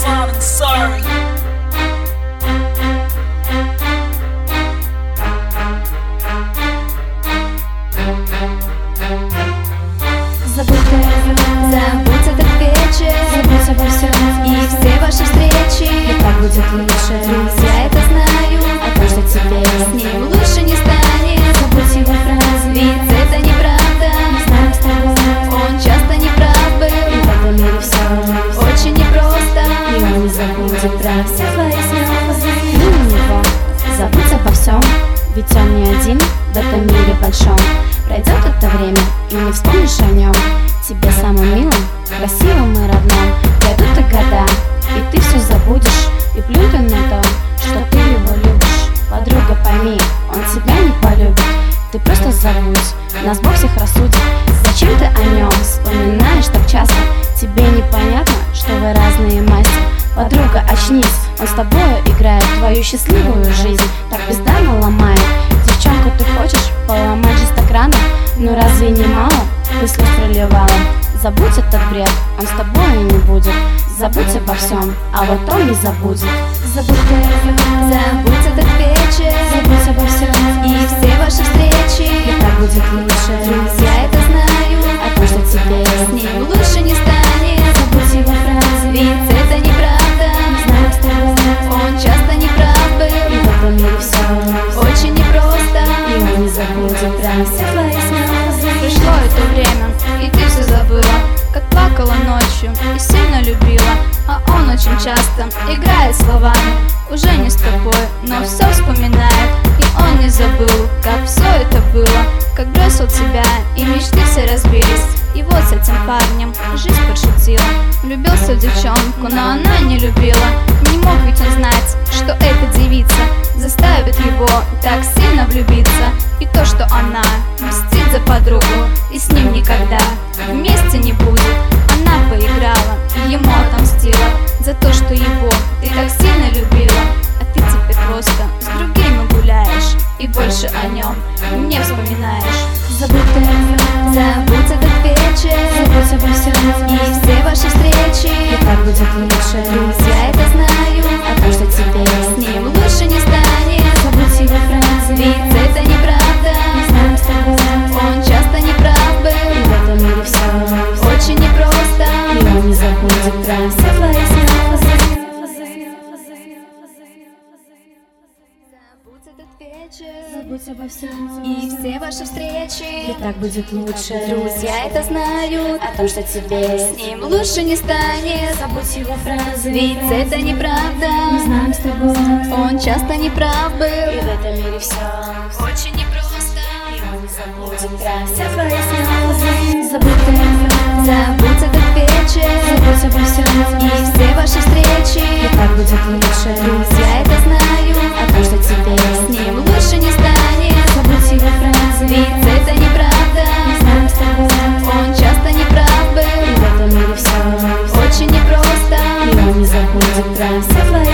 son and son. Забудь этот вечер, забудь обо всем и все ваши встречи. И так будет лучше, я это знаю. А то, что тебе с ним лучше не станет. Забудь его фразы, ведь это неправда. Мы знаем с тобой, он часто не прав был. И в этом мире все очень непросто. И он не забудет про все твои слезы. Мимо него, забудь обо всем, ведь он не один в этом мире большом. Пройдет это время, и не вспомнишь о нем. Тебе самым милым, красивым и родным пройдут и года, и ты все забудешь. И плюнь ты на то, что ты его любишь. Подруга, пойми, он тебя не полюбит. Ты просто забудь, нас Бог всех рассудит. Зачем ты о нем вспоминаешь так часто? Тебе непонятно, что вы разные масти. Подруга, очнись, он с тобою играет твою счастливую жизнь, так бездарно ломает. Девчонку, ты хочешь поломать жизнь так рано? Ну разве не мало ты слез проливала? Забудь этот бред, он с тобой не будет. Забудь обо всем, а вот он не забудет. Забудь этот вечер, забудь обо всем и все ваши встречи. И так будет лучше, я это знаю. А то, что тебе с ним лучше не станет. Забудь его фразы, ведь это неправда. Мы знаем с тобой, он часто не прав был. И в этом мире все очень непросто. И он не забудет про все твои слезы. Пришло это время, и ты все забыла, как плакала ночью и сильно любила. А он очень часто играет словами, уже не с тобой, но все вспоминает. И он не забыл, как все это было, как бросил тебя, и мечты все разбились. И вот с этим парнем жизнь подшутила. Влюбился в девчонку, но она не любила. Не мог ведь он знать, что эта девица заставит его так сильно влюбиться. И то, что она мстит за подругу и с ним никогда вместе не будет. Она поиграла и ему отомстила за то, что его ты так сильно любила. А ты теперь просто с другими гуляешь и больше о нем не вспоминаешь. Забудь этот вечер, забудь обо всем и все ваши встречи. И так будет лучше, я это знаю. А то, что тебе с ним лучше не станет. Забудь его фразы, ведь это неправда. Мы знаем с тобой, он часто не прав был. И в этом мире все очень непросто. И он не забудет про все твои слезы. Забудь этот вечер, забудь обо всем и все ваши встречи. И так будет лучше, друзья это знают. О том, что тебе с ним лучше не станет. Забудь его фразы, ведь это неправда. Мы знаем с тобой, он часто не прав был. И в этом мире все очень непросто. И он не забудет про все твои слезы. Забудь этот вечер, забудь обо всем и все ваши встречи. И так будет лучше, друзья это знают. О том, что тебе с ним лучше не станет. Забудь его фразы, ведь это неправда. Мы знаем с тобой, он часто не прав был. И в этом мире все очень непросто. И он не забудет про все твои